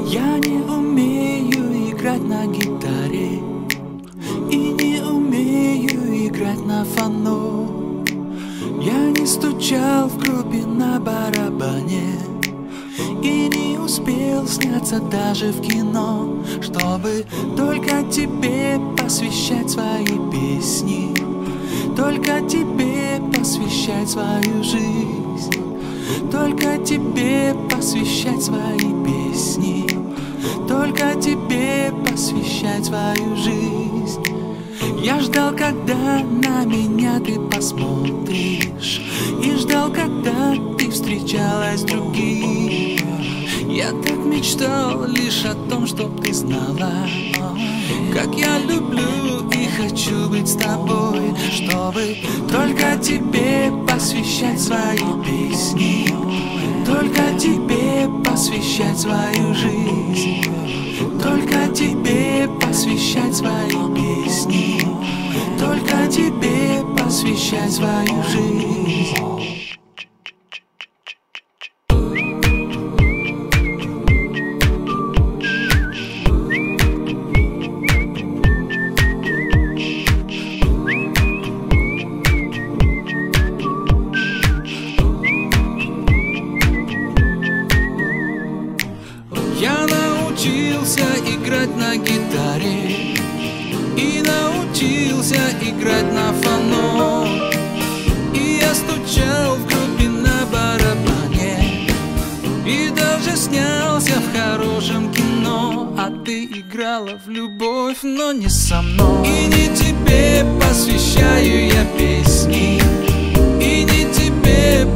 Я не умею играть на гитаре и не умею играть на фано. Я не стучал в группе на барабане и не успел сняться даже в кино, чтобы только тебе посвящать свои песни, только тебе посвящать свою жизнь, только тебе посвящать свои песни, только тебе посвящать свою жизнь. Я ждал, когда на меня ты посмотришь, и ждал, когда ты встречалась с другим. Я так мечтал лишь о том, чтоб ты знала, как я люблю и хочу быть с тобой, чтобы только тебе посвящать свои песни, только тебе посвящать свою жизнь, только тебе посвящать свои песни, только тебе посвящать свою жизнь. Я научился играть на гитаре и научился играть на фано, и я стучал в группе на барабане и даже снялся в хорошем кино. А ты играла в любовь, но не со мной. И не тебе посвящаю я песни, и не тебе